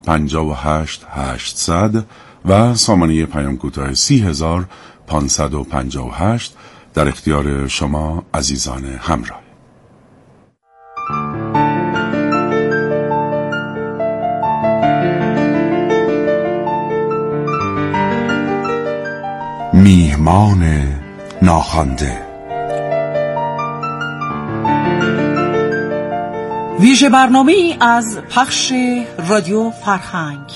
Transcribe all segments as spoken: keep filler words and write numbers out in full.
پنجاه و هشت هشتصد و سامانه پیام کوتاه سی هزار پانصد و پنجاه و هشت در اختیار شما عزیزان همراه. میهمان ناخوانده. ویژه برنامه‌ای از پخش رادیو فرهنگ.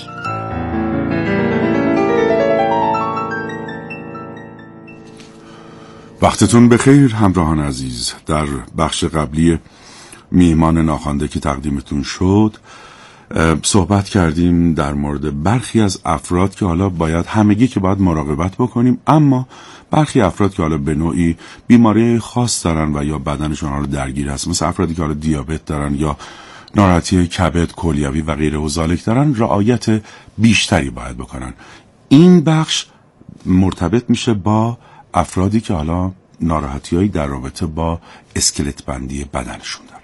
وقتتون بخیر همراهان عزیز. در بخش قبلی میهمان ناخوانده که تقدیمتون شد صحبت کردیم در مورد برخی از افراد که حالا باید همگی که باید مراقبت بکنیم، اما برخی افراد که حالا به نوعی بیماری خاص دارن و یا بدنشون حالا درگیر هست، مثل افرادی که حالا دیابت دارن یا ناراحتی کبد، کلیوی و غیره و ذالک دارن، رعایت بیشتری باید بکنن. این بخش مرتبط میشه با افرادی که حالا ناراحتی‌هایی در رابطه با اسکلت بندی بدنشون دارن.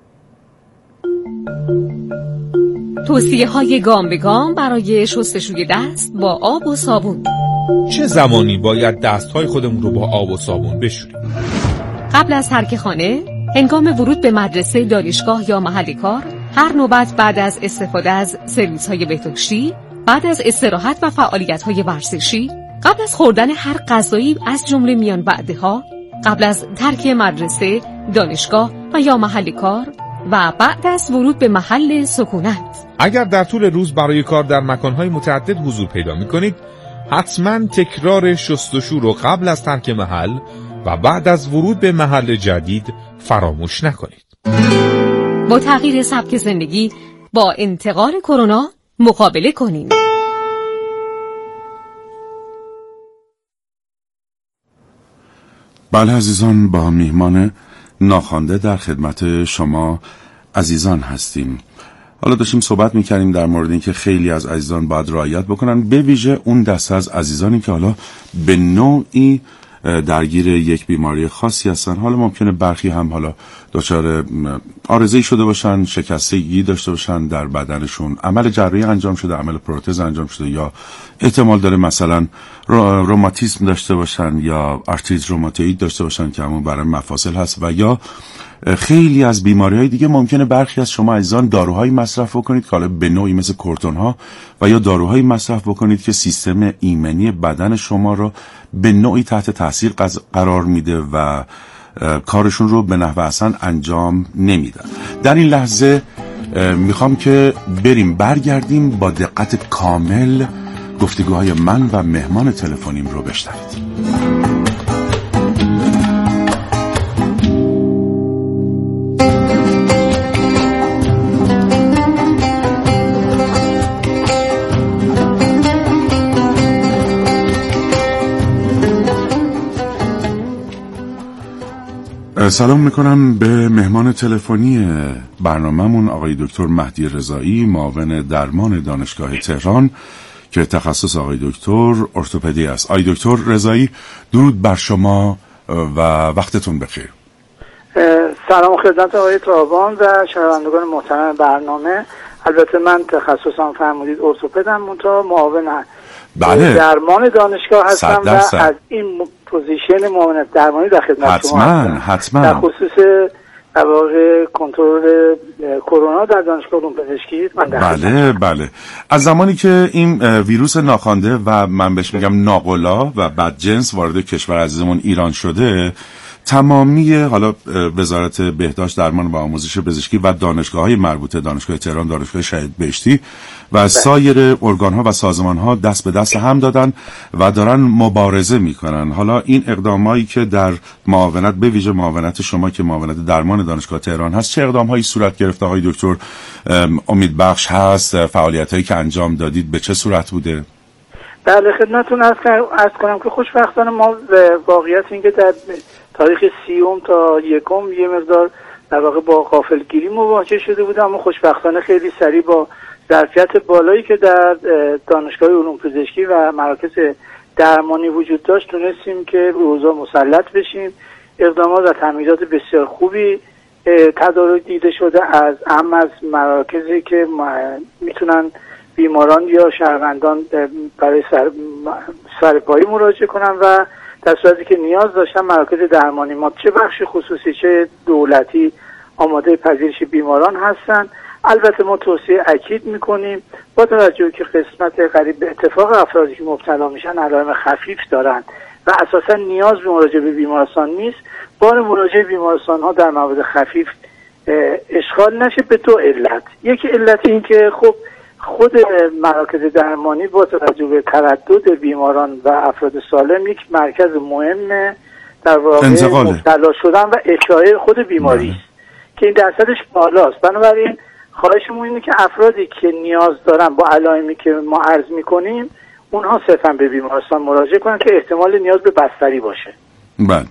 توصیه های گام به گام برای شستشوی دست با آب و صابون. چه زمانی باید دستهای خودمون رو با آب و صابون بشوریم؟ قبل از ترک خانه، هنگام ورود به مدرسه، دانشگاه یا محل کار، هر نوبت بعد از استفاده از سرویس‌های بهداشتی، بعد از استراحت و فعالیت‌های ورزشی، قبل از خوردن هر غذایی از جمله میان وعده‌ها، قبل از ترک مدرسه، دانشگاه و یا محل کار و بعد از ورود به محل سکونت. اگر در طول روز برای کار در مکان‌های متعدد حضور پیدا می‌کنید، حتما تکرار شستشو رو قبل از ترک محل و بعد از ورود به محل جدید فراموش نکنید. با تغییر سبک زندگی با انتقال کرونا مقابله کنید. بله عزیزان، با میهمان ناخوانده در خدمت شما عزیزان هستیم. حالا داشتیم صحبت میکردیم در مورد اینکه خیلی از عزیزان باید رعایت بکنن، به ویژه اون دسته از عزیزانی که حالا به نوعی درگیر یک بیماری خاصی هستن. حالا ممکنه برخی هم حالا دچار عارضه‌ای شده باشن، شکستگی داشته باشن در بدنشون، عمل جراحی انجام شده، عمل پروتز انجام شده، یا احتمال داره مثلا روماتیسم داشته باشن یا آرتریت روماتوئید داشته باشن که همون برای مفاصل هست، و یا خیلی از بیماری‌های دیگه. ممکنه برخی از شما عزیزان داروهایی مصرف بکنید که حالا به نوعی مثل کورتون‌ها و یا داروهایی مصرف بکنید که سیستم ایمنی بدن شما رو به نوعی تحت تاثیر قرار میده و کارشون رو به نحو احسن انجام نمیدن. در این لحظه میخوام که بریم برگردیم با دقت کامل گفتگوهای من و مهمان تلفنیم رو بشنوید. سلام میکنم به مهمان تلفنی برنامه‌مون، آقای دکتر مهدی رضایی، معاون درمان دانشگاه تهران که تخصص آقای دکتر ارتوپدی است. آقای دکتر رضایی، درود بر شما و وقتتون بخیر. سلام خدمت آقای ترابان و شنوندگان محترم برنامه. البته من تخصصم فرمودید ارتوپدم، منتها معاون بله. درمان دانشگاه هستم و درصد. از این پوزیشن معاونت درمانی در خدمت شما هستم. حتما در خصوص در واقع کنترل کرونا در دانشگاه علوم پزشکی من در بله بله از زمانی که این ویروس ناخوانده و من بهش میگم ناقلا و بدجنس وارد کشور عزیزمون ایران شده، تمامی حالا وزارت بهداشت، درمان و آموزش پزشکی و دانشگاه‌های مربوطه، دانشگاه تهران، دانشگاه شهید بهشتی و سایر ارگان‌ها و سازمان‌ها دست به دست هم دادن و دارن مبارزه میکنن. حالا این اقدامایی که در معاونت، به ویژه معاونت شما که معاونت درمان دانشگاه تهران هست، چه اقدام‌هایی صورت گرفته های دکتر؟ امیدبخش هست؟ فعالیتایی که انجام دادید به چه صورت بوده؟ بله خدمتتون عرض کنم که خوشبختانه ما واقعیت اینکه در تاریخ سیوم تا یکم یه مقدار در واقع با غافلگیری مواجه شده بودم، اما خوشبختانه خیلی سریع با ظرفیت بالایی که در دانشگاه علوم پزشکی و مراکز درمانی وجود داشت تونستیم که به اوضاع مسلط بشیم. اقدامات و تمهیدات بسیار خوبی تدارک دیده شده از اهم از مراکزی که میتونن بیماران یا شهروندان برای سر سرپایی مراجعه کنن و در صورتی که نیاز داشتن مراکز درمانی ما چه بخش خصوصی چه دولتی آماده پذیرش بیماران هستن. البته ما توصیه اکید میکنیم با توجه که قسمت قریب به اتفاق افرادی که مبتلا میشن علائم خفیف دارن و اساسا نیاز به مراجعه به بیمارستان نیست، بار مراجعه بیمارستان ها در مواد خفیف اشغال نشه به دو علت. یکی علت این که خب خود مراکز درمانی با توجه به تردد بیماران و افراد سالم یک مرکز مهم در واقع مبتلا شدن و اشاعه خود بیماری است که این درصدش بالاست. بنابراین خواهشمون اینه که افرادی که نیاز دارن با علائمی که ما عرض میکنیم اونها صرفا به بیمارستان مراجعه کنن که احتمال نیاز به بستری باشه. بله.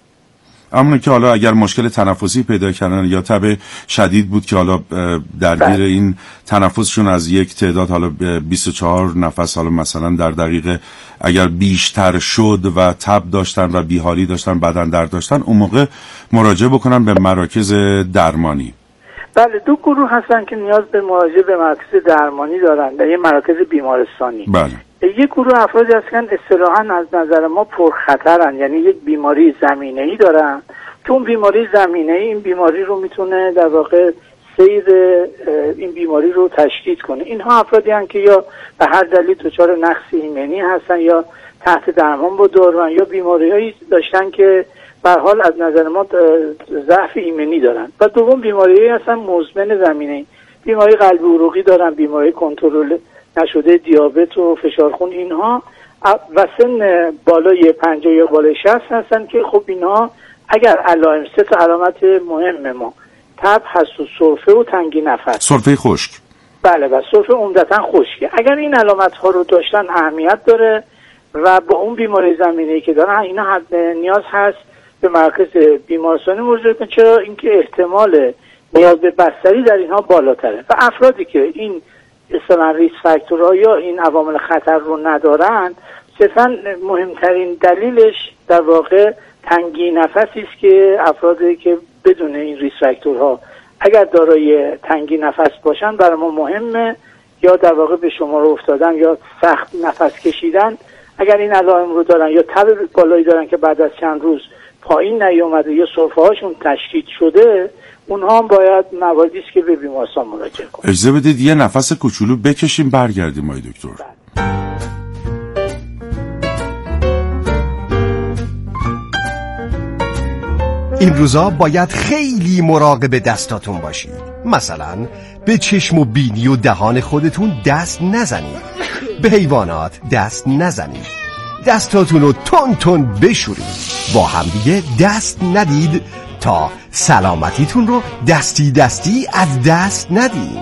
اما که حالا اگر مشکل تنفسی پیدا کردن یا تب شدید بود که حالا درگیر این تنفسشون از یک تعداد حالا بیست و چهار نفس حالا مثلا در دقیقه اگر بیشتر شد و تب داشتن و بیحالی داشتن بدن درد داشتن اون موقع مراجعه بکنن به مراکز درمانی. بله، دو گروه هستن که نیاز به مراجعه به مراکز درمانی دارن در یه مراکز بیمارستانی. بله. یک گروه افرادی هستن اصطلاحاً از نظر ما پرخطرن، یعنی یک بیماری زمینه‌ای دارن که اون بیماری زمینه‌ای این بیماری رو میتونه در واقع سیر این بیماری رو تشدید کنه. اینها افرادی هستن که یا به هر دلیل دچار نقص ایمنی هستن یا تحت درمان با داروان یا بیماری‌هایی داشتن که به هر حال از نظر ما ضعف ایمنی دارن. و دوم بیماری‌هایی هستن مزمن زمینه‌ای، بیماری قلبی عروقی دارن، بیماری کنترل نشده دیابت و فشار خون، اینها و سن بالای پنجاه یا بالای شصت هستن که خب اینها اگر علائم سه تا علامت مهم ما تب هست و سرفه و تنگی نفس، سرفه خشک. بله و سرفه عمدتاً خشکه، اگر این علامت ها رو داشتن اهمیت داره و با اون بیماری زمینه‌ای که دارن اینا نیاز هست به مرکز بیمارستانی مراجعه کنن، چرا اینکه احتمال نیاز به بستری در اینها بالاتره. و افرادی که این اصلا ریس فاکتورها یا این عوامل خطر رو ندارن، صرفا مهمترین دلیلش در واقع تنگی نفسی است که افرادی که بدون این ریس فاکتورها اگر دارای تنگی نفس باشن برای ما مهمه، یا در واقع به شمار افتادن یا سخت نفس کشیدن اگر این علائم رو دارن یا تب بالایی دارن که بعد از چند روز پایین نیومده یا سرفه هاشون تشدید شده، اونها هم باید مواردی است که به بیمارستان مراجعه کنن. اجازه بدید یه نفس کوچولو بکشیم برگردیم آقای دکتر. این روزا باید خیلی مراقب دستاتون باشید. مثلا به چشم و بینی و دهان خودتون دست نزنید، به حیوانات دست نزنید، دستاتون رو تون تون بشورید، با همدیگه دست ندید تا سلامتیتون رو دستی دستی از دست ندید.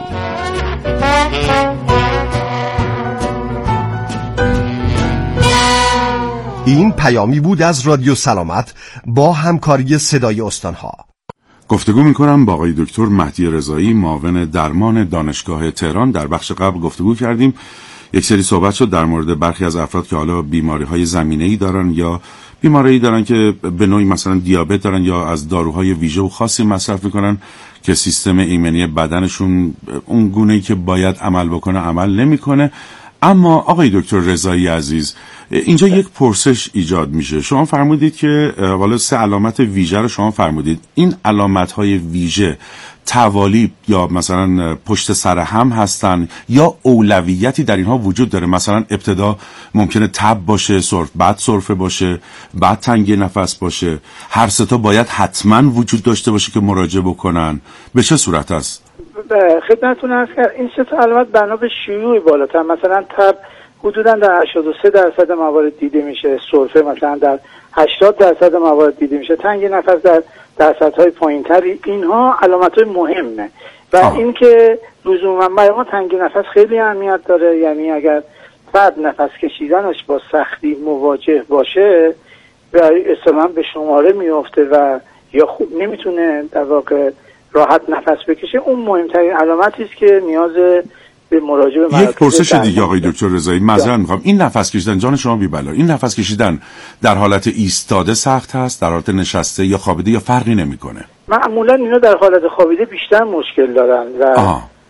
این پیامی بود از رادیو سلامت با همکاری صدای استانها. گفتگو میکنم با آقای دکتر مهدی رضایی، معاون درمان دانشگاه تهران. در بخش قبل گفتگو کردیم، یک سری صحبت شد در مورد برخی از افراد که حالا بیماری‌های زمینه‌ای دارن یا بیماری‌ای دارن که به نوعی مثلا دیابت دارن یا از داروهای ویژه و خاصی مصرف میکنن که سیستم ایمنی بدنشون اون گونه‌ای که باید عمل بکنه عمل نمیکنه. اما آقای دکتر رضایی عزیز، اینجا یک پرسش ایجاد میشه. شما فرمودید که والا سه علامت ویژه رو شما فرمودید. این علامت‌های ویژه توالی یا مثلا پشت سر هم هستن یا اولویتی در اینها وجود داره؟ مثلا ابتدا ممکنه تب باشه، سرف بعد سرفه باشه، بعد تنگی نفس باشه، هر سه تا باید حتما وجود داشته باشه که مراجعه بکنن؟ به چه صورت است؟ خدمتتون عرض کردم این سه تا علامت بنا به شیوع بالاتر، مثلا تب حدوداً در هشتاد و سه درصد موارد دیده میشه، سرفه مثلا در هشتاد درصد موارد دیده میشه، تنگی نفس در درصدهای پایین‌تری. اینها علامت‌های مهمه و اینکه لزوما برای ما تنگی نفس خیلی اهمیت داره، یعنی اگر فرد نفس کشیدنش با سختی مواجه باشه و اصلا به شماره میفته و یا خوب نمیتونه در واقع راحت نفس بکشه، اون مهمترین علامتی است که نیاز به مراجعه به یک پرسش دیگه آقای دکتر رضایی، معذرت میخوام، این نفس کشیدن جان شما بی بلا، این نفس کشیدن در حالت ایستاده سخت هست، در حالت نشسته یا خوابیده یا فرقی نمیکنه؟ معمولا اینا در حالت خوابیده بیشتر مشکل دارن و آه.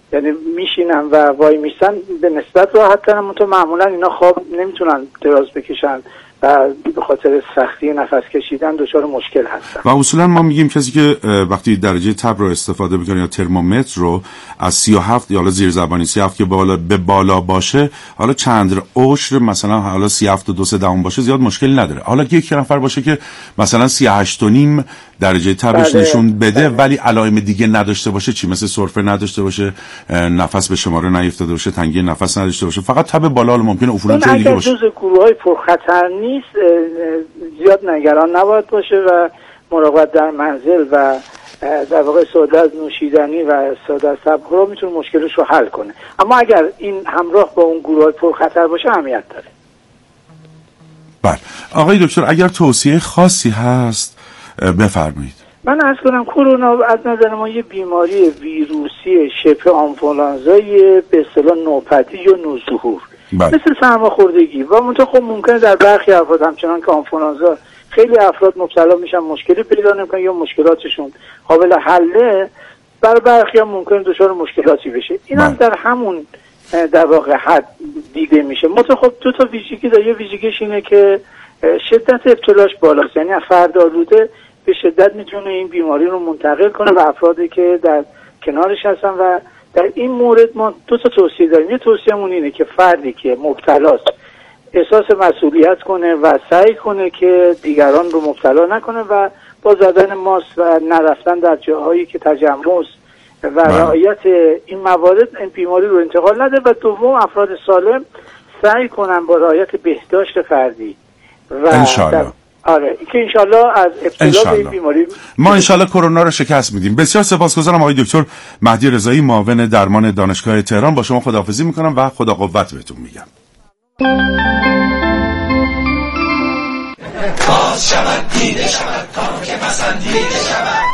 یعنی میشینن و وای میستن به نسبت راحت ترن، تو معمولا اینا خواب نمیتونن دراز بکشن و به خاطر سختی نفس کشیدن دچار مشکل هستن. و اصولا ما میگیم کسی که وقتی درجه تب رو استفاده میکنه یا ترمومتر رو از سی و هفت یا حالا زیر زبانی سی و هفت که بالا به بالا باشه، حالا چند عشر مثلا حالا سی و هفت و دو سه دهم باشه زیاد مشکل نداره. حالا که یک نفر باشه که مثلا سی و هشت و نیم درجه تبش بله. نشون بده بله. ولی علائم دیگه نداشته باشه، چی مثل سرفه نداشته باشه، نفس به شماره نیفتاده باشه، تنگی نفس نداشته باشه، فقط تب بالا ممکنه عفونت جای دیگه باشه. اگر جزء گروه‌های پرخطر نیست زیاد نگران نباید باشه و مراقبت در منزل و در واقع استفاده از نوشیدنی و استفاده از سبک‌ها میتونه مشکلش رو حل کنه. اما اگر این همراه با اون گروه‌های پرخطر باشه اهمیت داره. بله آقای دکتر اگر توصیه خاصی هست بفرمایید. من عرض کنم کرونا از نظر ما یه بیماری ویروسی شبه آنفولانزای به اصطلاح نوپدی یا نوظهور مثل سرماخوردگی و منتها خب ممکنه در برخی افراد همچنان که آنفولانزا خیلی افراد مبتلا میشن مشکلی پیدا نمیکنن یا مشکلاتشون قابل حله، برای برخی هم ممکنه دچار مشکلاتی بشه. این هم در همون در واقع حد دیده میشه. منتها خب دو تا ویژگی داره. یه ویژگیش اینه که شدت ابتلاش بالاست، یعنی فرد آلوده به شدت میتونه این بیماری رو منتقل کنه و افرادی که در کنارش هستن. و در این مورد ما دو تا توصیه داریم. یه توصیه‌مون اینه که فردی که مبتلاست احساس مسئولیت کنه و سعی کنه که دیگران رو مبتلا نکنه و با زدن ماسک و نرفتن در جاهایی که تجمع و رعایت این موارد این بیماری رو انتقال نده. و دوم افراد سالم سعی کنن با رعایت بهداشت فردی و انشالله آره که انشالله از ابتلا به این بیماری ما انشالله کرونا رو شکست میدیم. بسیار سپاسگزارم آقای دکتر مهدی رضایی، معاون درمان دانشگاه تهران. با شما خداحافظی میکنم و خدا قوت بهتون میگم. باز شود دیده شود تا که پسندیده شود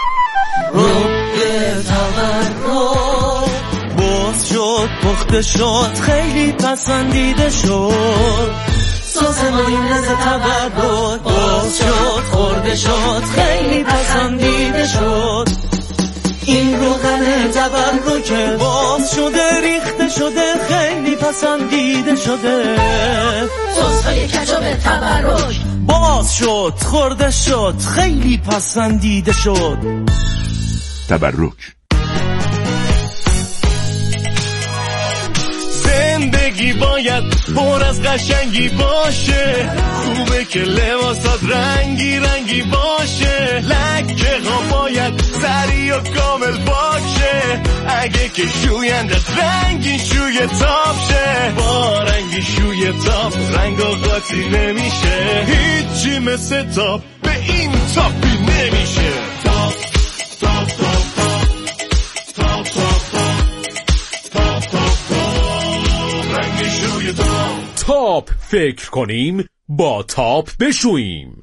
روی تورم باز شد پخته شد خیلی پسندیده شد سازمانی نزد تورم باز شد خورده شد خیلی پسندیده شد این روغن تورم که باز شده ریخته شده خیلی پسندیده شده سسهای کچاب تبرک باز شد خورده شد خیلی پسندیده شد تبرک. زندگی باید پر از قشنگی باشه، خوبه که لباسات رنگی رنگی باشه، لکه ها باید سری و کامل باشه، اگه که شویندت رنگی شوی تاپ شه، با رنگی شوی تاپ رنگ و قاطی نمیشه، هیچی مثل تاپ به این تاپی نمیشه. تاپ تاپ تاپ تاپ تاپ تاپ رنگی شوی تاپ. تاپ فکر کنیم با تاپ بشوییم.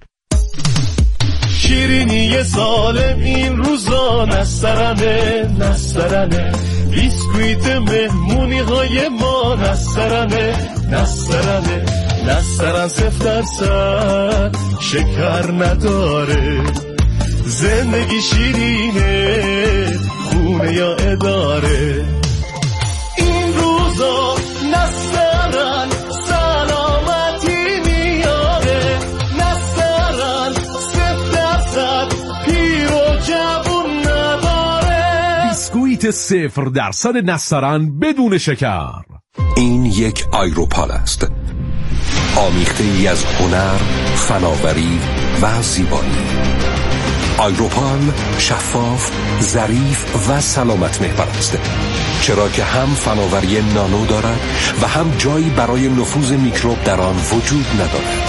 شیرینی سالم این روزا نسترنه نسترنه، بیسکویت مهمونی های ما نسترنه نسترنه، نسترن صفر درصد شکر نداره، زندگی شیرینه خونه یا اداره، این روزا نسترن سلامتی میاره، نسترن صفر درصد پیر و جوون نداره، بیسکویت صفر درصد نسترن بدون شکر. این یک آیروپال است، آمیخته ای از هنر، فناوری و زیبایی. آیروپال شفاف، ظریف و سلامت محور است، چرا که هم فناوری نانو دارد و هم جایی برای نفوذ میکروب در آن وجود ندارد.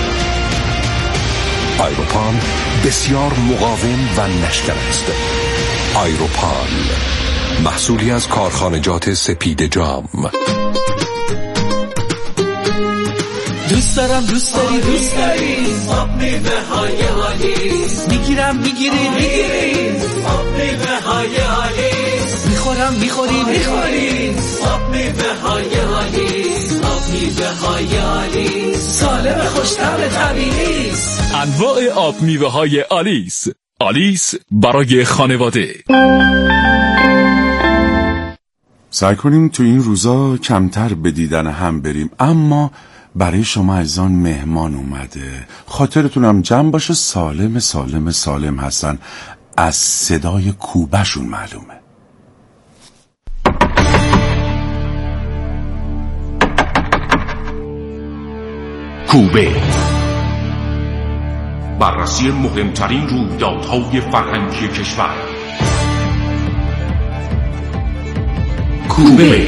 آیروپال بسیار مقاوم و نشکن است. آیروپال محصولی از کارخانجات سپید جام. دوست دارم دوست داری دوست داری آب میوه های آلیس، میگیرم میگیری میگیری آب میوه های آلیس، میخورم میخوری میخوری آب میوه های آلیس، آب میوه های آلیس سالم خوش‌طعم طبیعی است. انواع آب میوه های آلیس. آلیس برای خانواده. سعی کنیم تو این روزا کمتر به دیدن هم بریم، اما برای شما عزیزان مهمان اومده. خاطرتونم جمع باشه، سالم سالم سالم هستن. از صدای کوبهشون معلومه. کوبه، بررسی مهمترین رویدادهای فرهنگی کشور. کوبه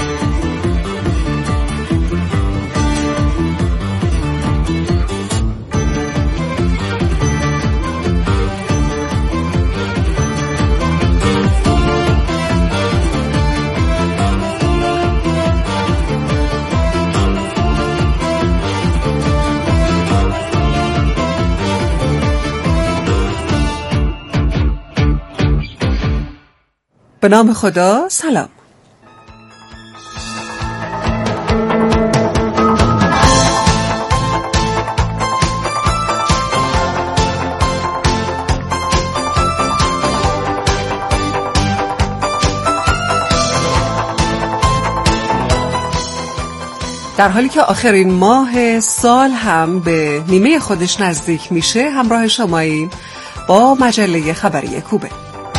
به نام خدا. سلام. در حالی که آخرین ماه سال هم به نیمه خودش نزدیک میشه، همراه شماییم با مجله خبری کوبه.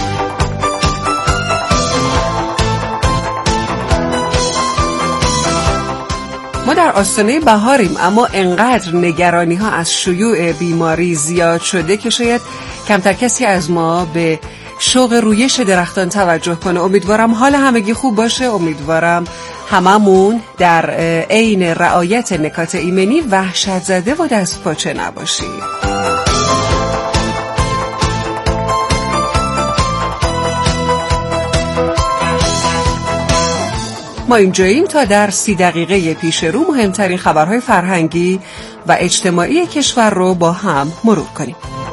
ما در آستانه بهاریم، اما انقدر نگرانی ها از شیوع بیماری زیاد شده که شاید کمتر کسی از ما به شوق رویش درختان توجه کنه. امیدوارم حال همگی خوب باشه. امیدوارم هممون در عین رعایت نکات ایمنی وحشت زده و دست پاچه نباشیم. ما اینجاییم تا در سی دقیقه پیش رو مهمترین خبرهای فرهنگی و اجتماعی کشور رو با هم مرور کنیم.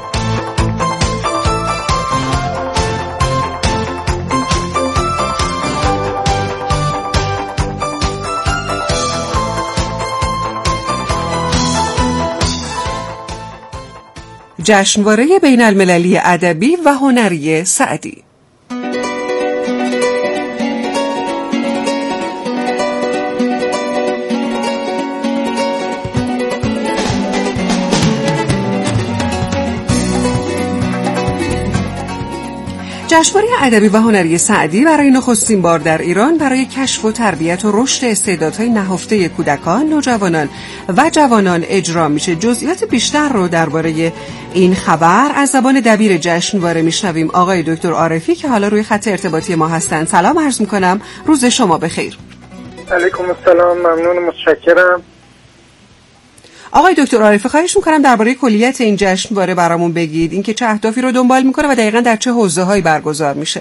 جشنواره بین المللی ادبی و هنری سعدی. جشنواره ادبی و هنری سعدی برای نخستین بار در ایران برای کشف و تربیت و رشد استعدادهای نهفته کودکان، نوجوانان و جوانان اجرا میشه. جزئیات بیشتر رو درباره این خبر از زبان دبیر جشنواره میشنویم، آقای دکتر عارفی که حالا روی خط ارتباطی ما هستند. سلام عرض میکنم، روز شما بخیر. علیکم السلام، ممنون، متشکرم. آقای دکتر عارفی خواهش میکنم درباره کلیت این جشنواره برامون بگید، اینکه چه اهدافی رو دنبال میکنه و دقیقاً در چه حوزه‌هایی برگزار میشه.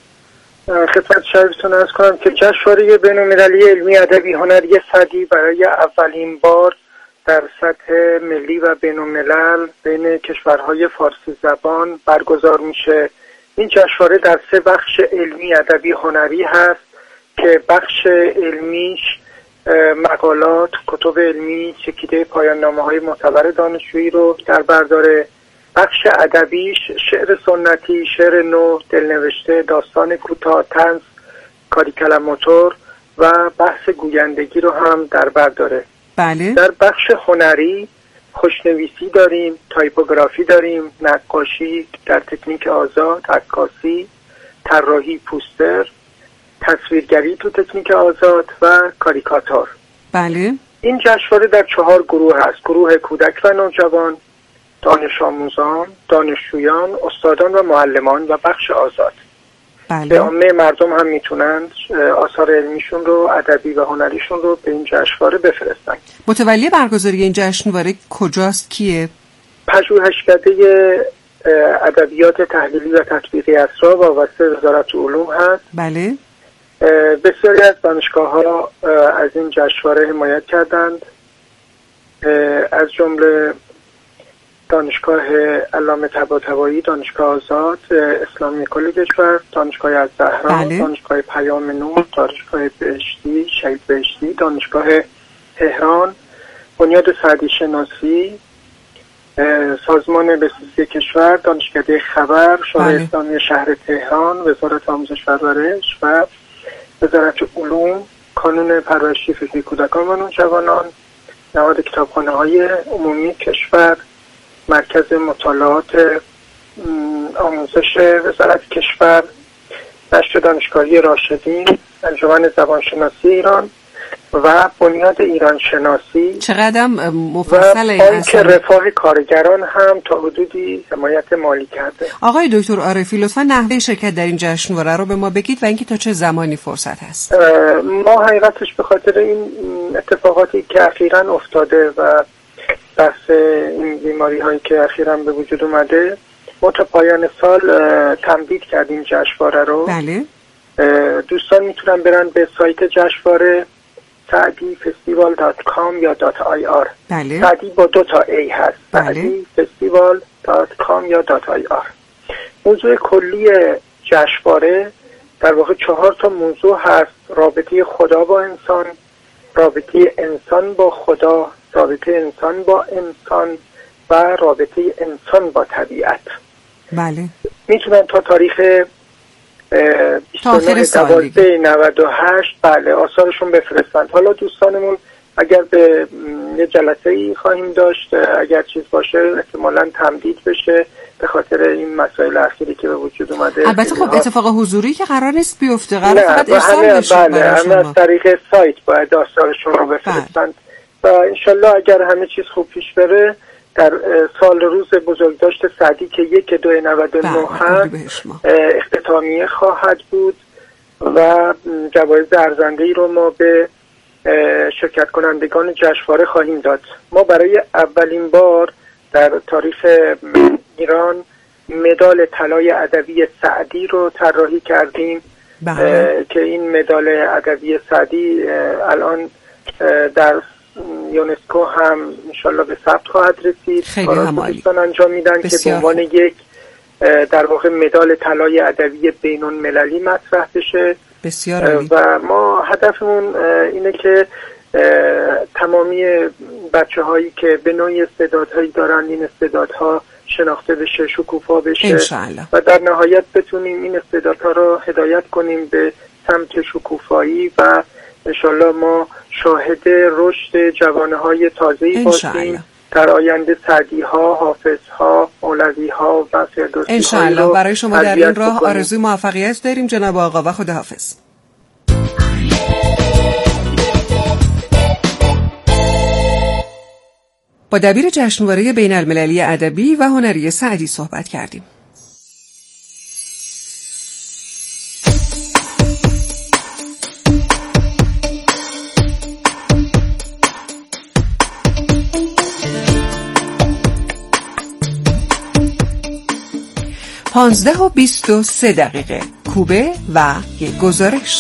خدمت شما عرض کنم که جشنواره بین‌المللی علمی ادبی هنری سعدی برای اولین بار در سطح ملی و بین‌الملل بین کشورهای فارسی زبان برگزار میشه. این جشنواره در سه بخش علمی ادبی هنری هست که بخش علمیش مقالات، کتب علمی، چکیده پایان نامه‌های معتبر دانشجویی رو در بر داره. بخش ادبیش شعر سنتی، شعر نو، دلنوشته، داستان کوتاه، طنز، کاریکلاماتور و بحث گویندگی رو هم در بر داره. بله. در بخش هنری خوشنویسی داریم، تایپوگرافی داریم، نقاشی در تکنیک آزاد، عکاسی، طراحی پوستر، تصویرگری تو تکنیک آزاد و کاریکاتور. بله. این جشنواره در چهار گروه هست: گروه کودک و نوجوان، دانش آموزان، دانشجویان، استادان و معلمان و بخش آزاد. بله. به عامه مردم هم میتونند آثار علمیشون رو، ادبی و هنریشون رو به این جشنواره بفرستن. متولی برگزاری این جشنواره کجاست؟ کیه؟ پژوهشکده ادبیات تحلیلی و تطبیقی اسرار وابسته وزارت علوم هست. بله. بسیاری از دانشگاه‌ها از این جشنواره حمایت کردند، از جمله دانشگاه علامه طباطبایی، دانشگاه آزاد، اسلامی کل کشور، دانشگاه الزهرا، بله. دانشگاه پیام نور، دانشگاه بهشتی، شهید بهشتی، دانشگاه تهران، بنیاد سعدی شناسی، سازمان بهزیستی کشور، دانشکده خبر، شورای بله. اسلامی شهر تهران، وزارت آموزش و پرورش و وزارت علوم، کانون پرورشی فکری کودکان و نوجوانان، نهاد کتابخانه‌های عمومی کشور، مرکز مطالعات آموزش وزارت کشور، نشر دانشگاهی راشدین، انجمن زبانشناسی ایران و بنیاد ایران شناسی. چقدر مفصل این و بانک رفاه کارگران هم تا حدودی حمایت مالی کرده. آقای دکتر عارفی لطفا نحوه شرکت در این جشنواره رو به ما بگید و اینکه تا چه زمانی فرصت هست. ما حقیقتش به خاطر این اتفاقاتی که اخیراً افتاده و بحث این بیماری هایی که اخیراً به وجود اومده، ما تا پایان سال تمدید کردیم جشنواره رو. بله. دوستان میتونن برن به سایت جشنواره سعدی فستیوال دات کام یا دات آی آر. بله. سعدی با دو تا ای هست. بله. سعدی فستیوال دات کام یا دات آی آر. موضوع کلی جشنواره در واقع چهار تا موضوع هست: رابطه خدا با انسان، رابطه انسان با خدا، رابطه انسان با انسان و رابطه انسان با طبیعت. بله. میتونن تا تاریخ بیست و نه دوازده نود و هشت بله آثارشون بفرستند. حالا دوستانمون اگر به یه جلسه ای خواهیم داشت، اگر چیز باشه احتمالاً تمدید بشه به خاطر این مسائل اخیری که به وجود اومده. البته خب اتفاق حضوری که قرار نیست بیفته، قرار فقط ارسال بشه. بله، همه از طریق سایت باید آثارشون رو بفرستند و انشالله اگر همه چیز خوب پیش بره در سال روز بزرگداشت سعدی که یک دو نود و نه هست اختتامیه خواهد بود و جوایز ارزنده‌ای رو ما به شرکت کنندگان جشنواره خواهیم داد. ما برای اولین بار در تاریخ ایران مدال طلای ادبی سعدی رو طراحی کردیم که این مدال ادبی سعدی الان در یونسکو هم انشالله به ثبت خواهد رسید. خیلی هم عالی. دوستان انجام میدن که به عنوان یک در واقع مدال طلای ادبی بین المللی مطرح بشه. بسیار عالی. و ما هدفمون اینه که تمامی بچه هایی که به نوعی استعدادهایی دارن این استعدادها شناخته بشه، شکوفا بشه انشالله. و در نهایت بتونیم این استعدادها رو هدایت کنیم به سمت شکوفایی و انشالله ما شاهد رشد جوانه‌های تازه‌ای باشیم در آینده. سعدی ها، حافظ ها، مولوی ها و فردوسی ها. انشالله. برای شما در این راه آرزوی موفقیت داریم جناب آقا و خداحافظ. با دبیر جشنواره بین المللی ادبی و هنری سعدی صحبت کردیم. پانزده و بیست و سه دقیقه کوبه و یک گزارش.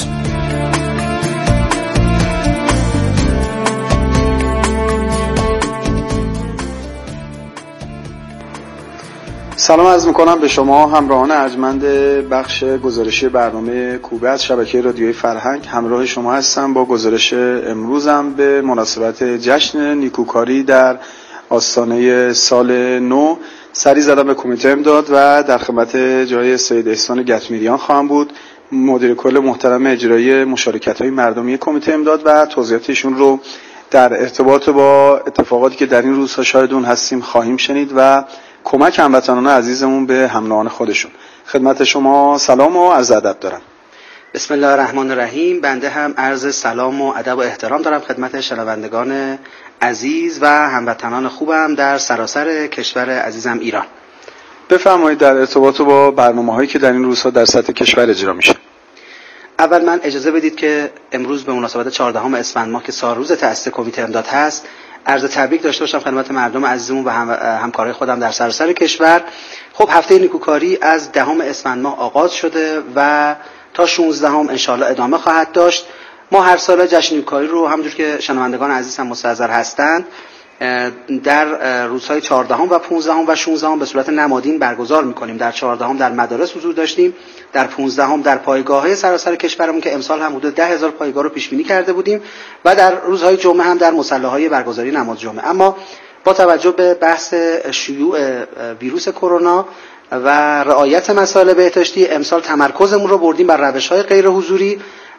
سلام عرض میکنم به شما همراهان ارجمند بخش گزارشی برنامه کوبه از شبکه رادیوی فرهنگ. همراه شما هستم با گزارش امروزم به مناسبت جشن نیکوکاری در آستانه سال نو. سری زدم به کمیته امداد و در خدمت جای سید احسان گتمیریان خواهم بود، مدیر کل محترم اجرایی مشارکت‌های مردمی کمیته امداد، و توضیحاتشون رو در ارتباط با اتفاقاتی که در این روزها شاهد اون هستیم خواهیم شنید و کمک هموطنان عزیزمون به همراهان خودشون. خدمت شما سلام و عرض ادب دارم. بسم الله الرحمن الرحیم. بنده هم عرض سلام و ادب و احترام دارم خدمت شنوندگان عزیز و هموطنان خوبم در سراسر کشور عزیزم ایران. بفرمایید در ارتباط با برنامه‌هایی که در این روزها در سطح کشور اجرا میشه. اول من اجازه بدید که امروز به مناسبت چهاردهم اسفند ماه که سالروز تأسیس کمیته امداد هست عرض تبریک داشته باشم خدمت مردم عزیزمون و هم همکارای خودم در سراسر کشور. خب هفته نیکوکاری از دهم اسفند ماه آغاز شده و تا شانزدهم ان شاءالله ادامه خواهد داشت. ما هر سال جشن نیکوکاری رو همونجور که شنوندگان عزیز هم مستحضر هستند در روزهای چهاردهم و پانزدهم و شانزدهم به صورت نمادین برگزار می‌کنیم. در چهاردهم در مدارس حضور داشتیم، در پانزدهم در پایگاه‌های سراسر کشورمون که امسال هم حدود ده هزار پایگاه رو پیش بینی کرده بودیم و در روزهای جمعه هم در مصلی‌های برگزاری نماز جمعه. اما با توجه به بحث شیوع ویروس کرونا و رعایت مسائل بهداشتی امسال تمرکزمون رو بردیم بر روش‌های غیر حضوری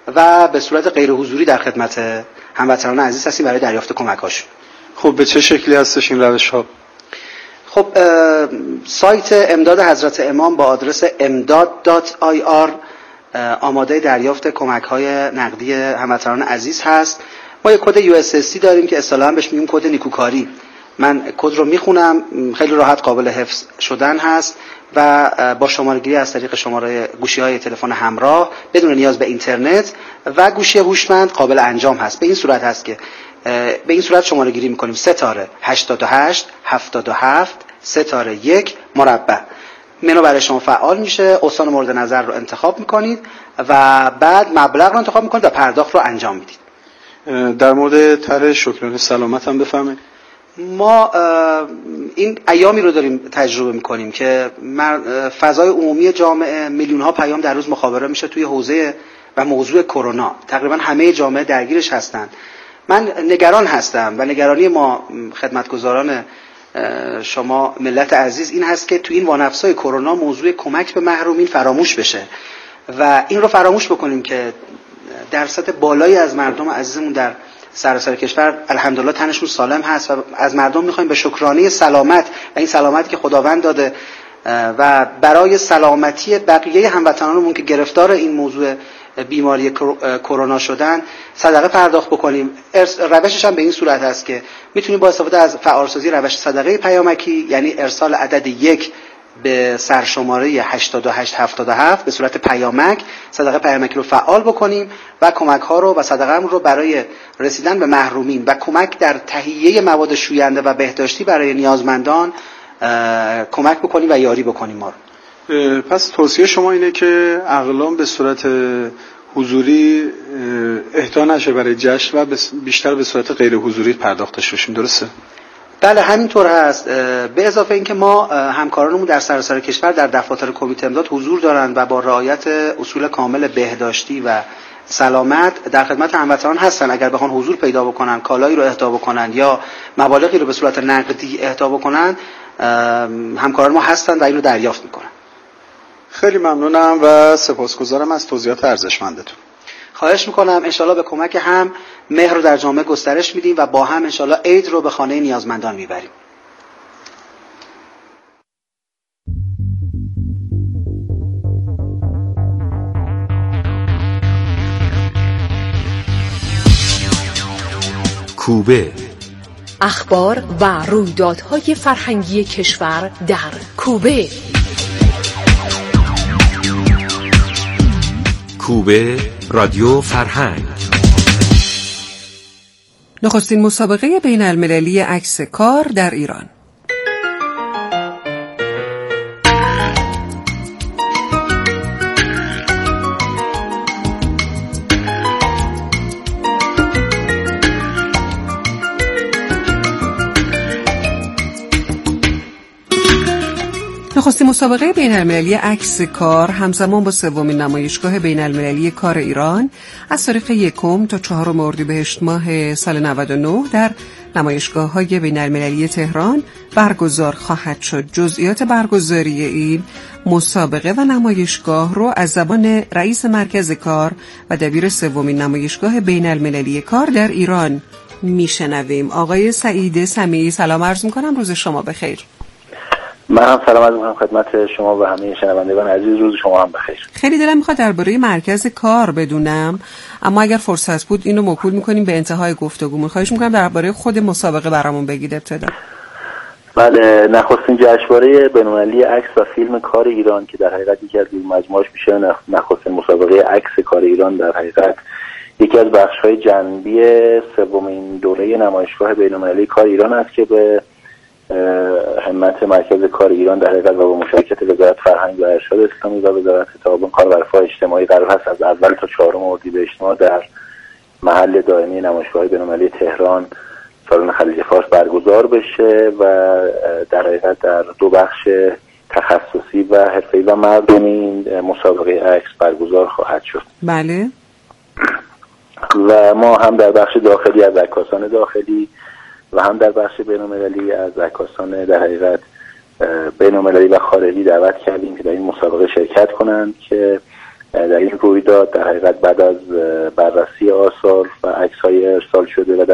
و به صورت غیر حضوری در خدمت هموطنان عزیز هستیم برای دریافت کمک‌هاشون. خب به چه شکلی هستش این روش‌ها؟ خب سایت امداد حضرت امام با آدرس امداد دات آی آر آماده دریافت کمک‌های نقدی هموطنان عزیز هست. ما یک کد یو اس اس دی داریم که اصطلاحاً بهش میگیم کد نیکوکاری. من کد رو میخونم، خیلی راحت قابل حفظ شدن هست و با شماره‌گیری از طریق شماره گوشی‌های تلفن همراه بدون نیاز به اینترنت و گوشی هوشمند قابل انجام هست. به این صورت هست که به این صورت شماره گیری میکنیم: ستاره هشتاد و هشت هفتاد و هفت ستاره یک مربع. منو برای شما فعال میشه، استان مورد نظر رو انتخاب میکنید و بعد مبلغ رو انتخاب میکنید و پرداخت رو انجام میدید. در مورد طرح شکرانه سلامت هم بفهمید. ما این ایامی رو داریم تجربه میکنیم که فضای عمومی جامعه میلیون ها پیام در روز مخابره میشه توی حوزه و موضوع کرونا. تقریبا همه جامعه درگیرش هستن. من نگران هستم و نگرانی ما خدمتگزاران شما ملت عزیز این هست که توی این وانفسای کرونا موضوع کمک به محرومین فراموش بشه و این رو فراموش بکنیم که درصد بالایی از مردم عزیزمون در سراسر کشور الحمدلله تنشون سالم هست و از مردم میخوایم به شکرانه سلامت و این سلامتی که خداوند داده و برای سلامتی بقیه هموطنانمون که گرفتار این موضوع بیماری کرونا شدن صدقه پرداخت بکنیم. روشش هم به این صورت هست که میتونیم با استفاده از فعالسازی روش صدقه پیامکی، یعنی ارسال عدد یک به سرشماره هشتاد و هشت هفتاد و هفت به صورت پیامک، صدقه پیامکی رو فعال بکنیم و کمک ها رو و صدقه رو برای رسیدن به محرومین و کمک در تهیه مواد شوینده و بهداشتی برای نیازمندان کمک بکنیم و یاری بکنیم ما رو. پس توصیه شما اینه که اقلام به صورت حضوری اهدا نشه برای جشن و بیشتر به صورت غیر حضوری پرداختش بشیم، درسته؟ بله همینطور هست. به اضافه اینکه ما همکارانمون در سراسر کشور در دفاتر کمیته امداد حضور دارند و با رعایت اصول کامل بهداشتی و سلامت در خدمت هموطنان هستن. اگر بخوان حضور پیدا بکنن، کالایی رو اهدا بکنن یا مبالغی رو به صورت نقدی اهدا بکنن، همکاران ما هستن و این رو دریافت میکنن. خیلی ممنونم و سپاسگزارم از توضیحات ارزشمندتون. خواهش میکنم. انشالله به کمک هم مهر رو در جامعه گسترش میدیم و با هم انشالله عید رو به خانه نیازمندان میبریم. کوبه، اخبار و رویدادهای فرهنگی کشور در کوبه. کوبه رادیو فرهنگ. نخستین مسابقه بین المللی عکس کار در ایران. نخستین مسابقه بین المللی عکس کار همزمان با سومین نمایشگاه بین المللی کار ایران از تاریخ یکم تا چهارم اردیبهشت ماه سال نود و نه در نمایشگاه‌های بین المللی تهران برگزار خواهد شد. جزئیات برگزاری این مسابقه و نمایشگاه رو از زبان رئیس مرکز کار و دبیر سومین نمایشگاه بین المللی کار در ایران میشنویم. آقای سعید سمیعی سلام عرض می‌کنم، روز شما بخیر. من هم سلام عرض می‌کنم خدمت شما و همه شنوندگان عزیز، روز شما هم بخیر. خیلی دلم میخواد درباره مرکز کار بدونم، اما اگر فرصت بود اینو موکول میکنیم به انتهای گفتگومون. خواهش میکنم درباره خود مسابقه برامون بگید ابتدا. بله، نخستین جشنواره بین‌المللی عکس و فیلم کار ایران که در حقیقت یکی از مجموعه‌اش میشه نخستین مسابقه عکس کار ایران، در حقیقت یکی از بخش‌های جنبی سومین دوره نمایشگاه بین‌المللی کار ایران است که به همت مرکز کار ایران در حقیقت و با مشارکت وزارت فرهنگ و ارشاد اسلامی و وزارت تعاون کار و رفاه اجتماعی قرار هست از اول تا چهارم اردیبهشت ماه در محل دائمی نمایشگاه بین‌المللی تهران سالن خلیج فارس برگزار بشه و در حقیقت در دو بخش تخصصی و حرفه‌ای و مردمی این مسابقه عکس برگزار خواهد شد. بله. و ما هم در بخش داخلی از عکاسان داخلی و هم در بخش بین‌المللی از عکاسان در حقیقت بین‌المللی و خارجی دعوت کردیم که در این مسابقه شرکت کنند که در این رویداد در حقیقت بعد از بررسی آثار و عکس‌های ارسال شده و در